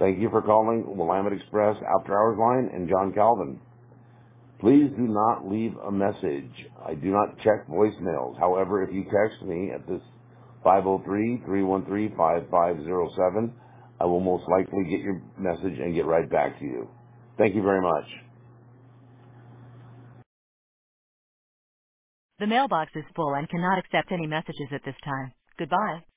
Thank you for calling Willamette Express After Hours Line and John Calvin. Please do not leave a message. I do not check voicemails. However, if you text me at this 503-313-5507, I will most likely get your message and get right back to you. Thank you very much. The mailbox is full and cannot accept any messages at this time. Goodbye.